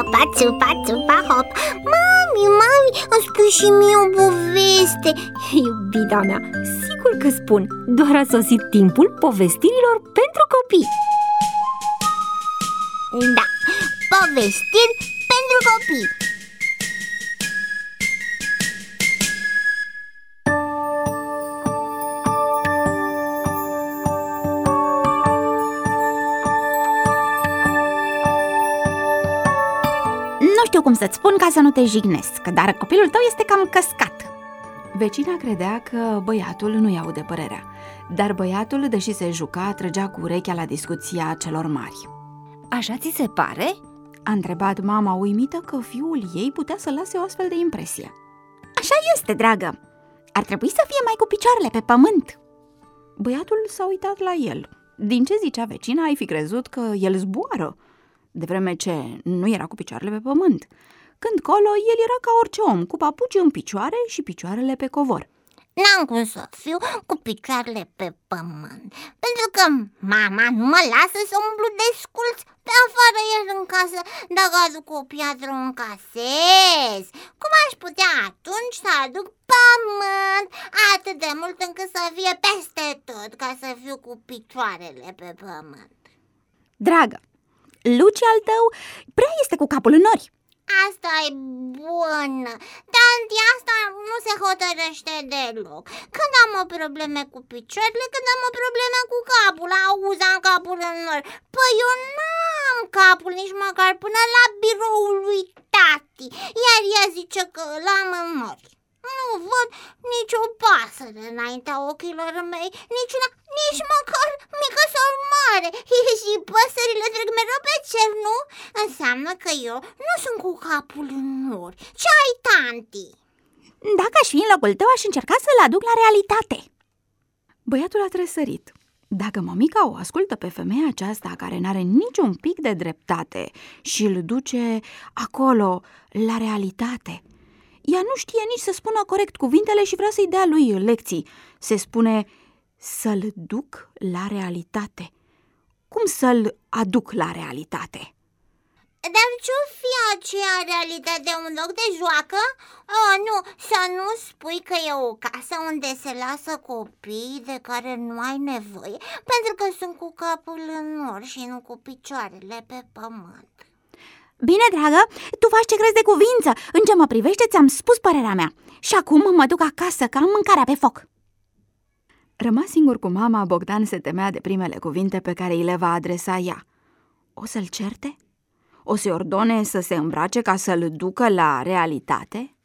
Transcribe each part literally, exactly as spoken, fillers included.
țupa, țupa, țupa, hop. Mami, mami, îmi spui și mie o poveste. Iubita mea, sigur că spun. Doar a sosit timpul povestirilor pentru copii. Da, povestiri pentru copii. Nu știu cum să-ți spun ca să nu te jignesc, dar copilul tău este cam căscat. Vecina credea că băiatul nu-i aude părerea, dar băiatul, deși se juca, trăgea cu urechea la discuția celor mari. Așa ți se pare? A întrebat mama, uimită că fiul ei putea să lase o astfel de impresie. Așa este, dragă. Ar trebui să fie mai cu picioarele pe pământ. Băiatul s-a uitat la el. Din ce zicea vecina, ai fi crezut că el zboară, de vreme ce nu era cu picioarele pe pământ. Când colo, el era ca orice om, cu papuci în picioare și picioarele pe covor. N-am cum să fiu cu picioarele pe pământ, pentru că mama nu mă lasă să umblu desculț pe afară, iar în casă, dacă aduc o piatră, o încasez. Cum aș putea atunci să aduc pământ atât de mult încât să fie peste tot, ca să fiu cu picioarele pe pământ? Dragă, Luci al tău prea este cu capul în nori. Asta e bună. Tanti, asta nu se hotărăște deloc. Când am o probleme cu picioarele, când am o probleme cu capul. Auzi, am capul în nori. Păi eu n-am capul nici măcar până la biroul lui tati, iar ea zice că l-am în nori. Nu văd nicio pasăre înaintea ochilor mei, nici una, nici măcar mică sau mare. Și păsările trec mereu pe cer, nu? Înseamnă că eu nu sunt cu capul în nori. Ce ai, tanti? Dacă aș fi în locul tău, aș încerca să-l aduc la realitate. Băiatul a tresărit. Dacă mămica o ascultă pe femeia aceasta, care n-are niciun pic de dreptate, și îl duce acolo, la realitate, ea nu știe nici să spună corect cuvintele și vrea să-i dea lui lecții. Se spune să-l duc la realitate. Cum să-l aduc la realitate? Dar ce-o fi aceea realitate? Un loc de joacă? Oh, nu, să nu spui că e o casă unde se lasă copii de care nu ai nevoie, pentru că sunt cu capul în nori și nu cu picioarele pe pământ. Bine, dragă, tu faci ce crezi de cuvință. În ce mă privește, ți-am spus părerea mea. Și acum mă duc acasă, că am mâncarea pe foc. Rămas singur cu mama, Bogdan se temea de primele cuvinte pe care îi le va adresa ea. O să-l certe? O să-i ordone să se îmbrace ca să-l ducă la realitate?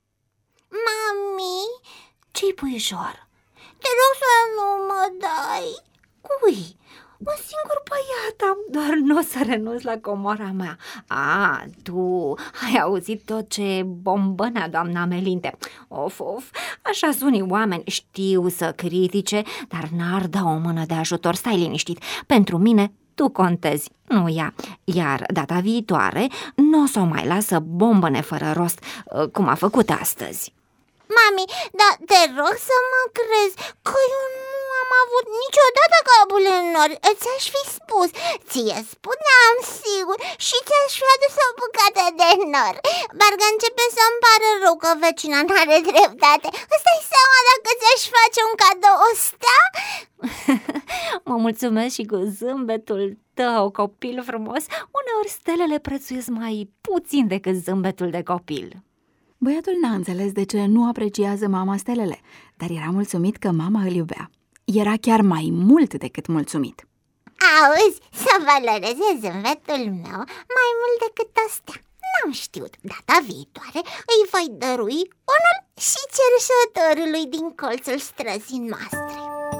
Mami, ce-i puișor? Te rog să nu mă dai. Cui? Un singur băiat am, doar nu o să renunț la comora mea. A, tu ai auzit tot ce bombănea doamna Melinte. Of, of, așa sunt unii oameni, știu să critique, dar n-ar da o mână de ajutor. Stai liniștit, pentru mine tu contezi, nu ea. Iar data viitoare nu o să o mai lasă bombăne fără rost, cum a făcut astăzi. Mami, dar te rog să mă crezi că eu nu am avut niciodată capul în nori. Ți-aș fi spus, ție spuneam sigur și ți-aș fi adus o bucată de nori. Parcă începe să-mi pară rău că vecina n-are dreptate. Îți dai seama dacă ți-aș face un cadou o stea? Mă mulțumesc și cu zâmbetul tău, copil frumos. Uneori stelele prețuiesc mai puțin decât zâmbetul de copil. Băiatul n-a înțeles de ce nu apreciază mama stelele, dar era mulțumit că mama îl iubea. Era chiar mai mult decât mulțumit. Auzi, să valoreze zâmbetul meu mai mult decât astea. N-am știut, data viitoare îi voi dărui unul și cerșătorului din colțul străzii noastre.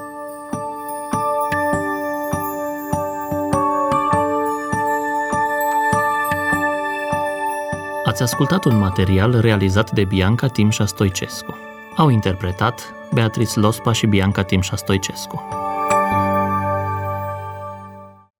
Ați ascultat un material realizat de Bianca Timșa Stoicescu. Au interpretat Beatrice Lospa și Bianca Timșa Stoicescu.